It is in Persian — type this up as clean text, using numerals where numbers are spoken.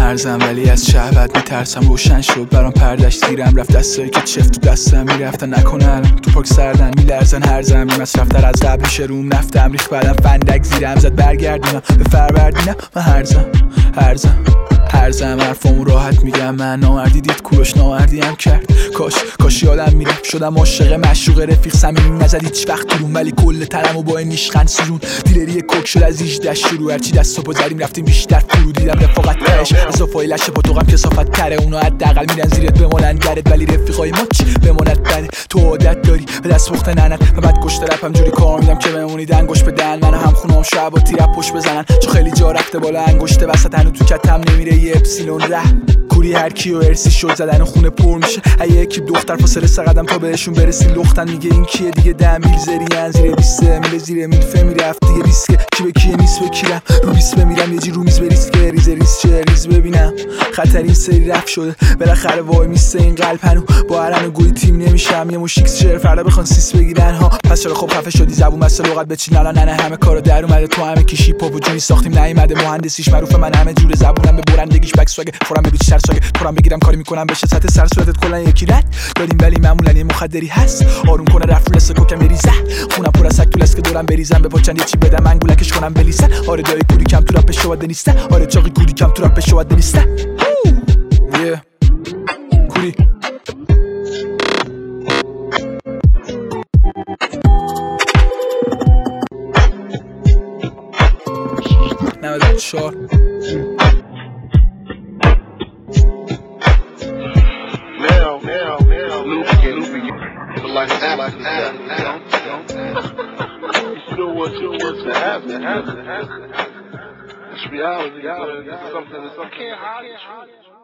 مرزم ولی از شهوت میترسم. روشن شد برام پردش دیرم رفت، دستایی که چفت تو دستم میرفتن نکنه الان تو پاک سردن میلرزن هر زمین مصرفتر از قبل میشه روم نفتم ریخ بعدم فندک زیرم زد برگردونم به فروردینم. من هرزم حرفامو راحت میگم. من نامردی دید کوروش نامردی هم کرد. کاش یادم میره شدم عاشق مشروق رفیق صمیمی نزد هیچ وقت درون، ولی کل تنمو با این نیشخند سوزون. دیلری کوک شد از 18 شروع، هرچی دست و پا زدیم رفتیم بیشتر فرو. دیدم رفاقت تهش از صفای لشه پاتوقم کسافت تره. اونا حداقل میرن زیرت بمونن گرت، ولی رفیقای ما چی بمونت بده. تو عادت داری به دست پخت ننت و بعد کشته رپم جوری کار میدم که بمونی دنگوش بدن. من هم خونم شب با تیرپ پشت بزنن، چون خیلی جا رفته بالا انگشته وسط هنو تو کتم نمیره یه اپسیلون ره. کوری هر کیو ارسی شد زدن و خونه پر میشه. اگه یکی دختر فاصله سقدم تا بهشون برسی لختن. میگه این کیه دیگه 10 میل زرین زیر 20 میل زیر میل فهمی رفت دیگه ریسکه. کی به کیه نیست بکیرم رو 20 بمیرم یه جی رو میز بریسک ریز چه ریز ببینم خطر این سری رفت شده بالاخره وای میسته این قلب هنو با هرن و گوی تیم نمیشم. یه موشیکس شعر فردا بخوان سیس بگیرن ها. پس چرا خب خفه شدی زبون بسته لغت بچین الان نه همه کارو در اومده تو همه کیشی پاپ و جونی ساختیم نیومده مهندسیش معروفه. من همه جور زبونم به برندگیش بک سواگ خورم به بیشتر ساگ خورم بگیرم کاری میکنم بشه سطح سر صورتت کلا یکی رد داریم، ولی معمولا یه مخدری هست آروم کنه رفت رس کوکم بریزه. خونم پر از سگ تو لسک دورم بریزم به پاچن یه چی بدم انگولکش کنم بلیسه. آره دایی کوری کم تو رپ شواده نیسته، آره چاقی کوری کم تو رپ شواده نیسته. کوری نمید چار It's reality. It's something. Can't hide it.